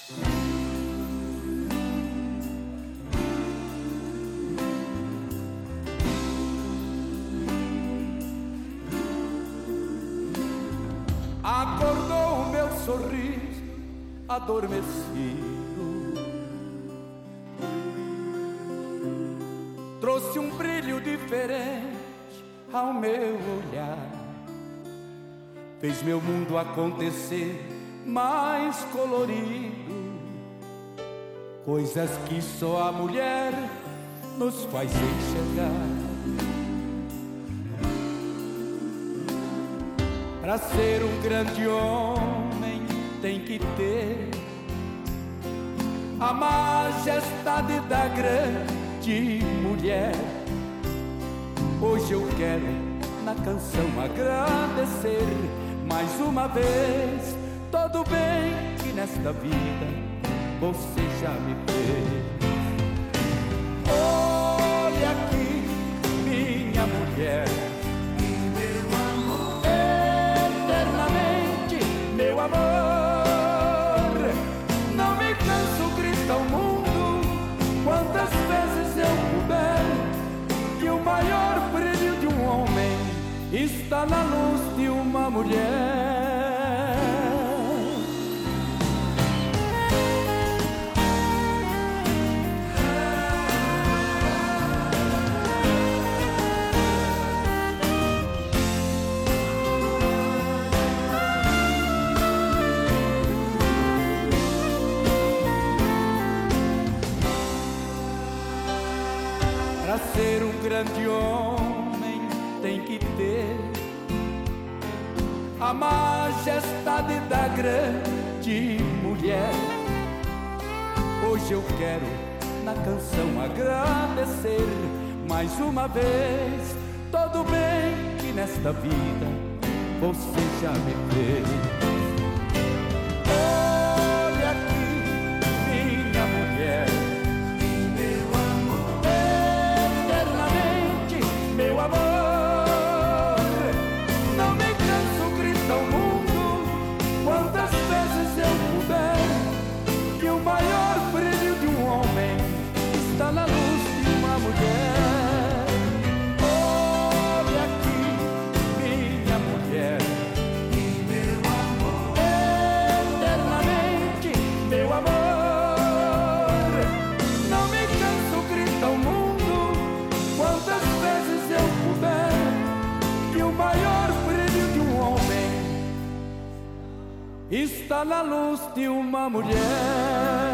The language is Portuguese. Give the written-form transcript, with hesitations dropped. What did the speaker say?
Acordou o meu sorriso adormecido, trouxe um brilho diferente ao meu olhar, fez meu mundo acontecer mais colorido, coisas que só a mulher nos faz enxergar. Pra ser um grande homem tem que ter a majestade da grande mulher. Hoje eu quero na canção agradecer mais uma vez todo o bem que nesta vida você já me fez. Olha aqui, minha mulher, meu amor, não me canso, grita ao mundo quantas vezes eu puder, que o maior brilho de um homem está na luz de uma mulher. Para ser um grande homem tem que ter a majestade da grande mulher. Hoje eu quero na canção agradecer mais uma vez todo o bem que nesta vida você já me fez. Olha aqui, minha mulher, meu amor, não me canso, grita ao mundo quantas vezes eu puder, que o maior brilho de um homem está na luz de uma mulher. Olha aqui, minha mulher, meu amor, eternamente, meu amor, não me canso, grita ao mundo quantas vezes eu puder, que o maior brilho de um homem está na luz de uma mulher.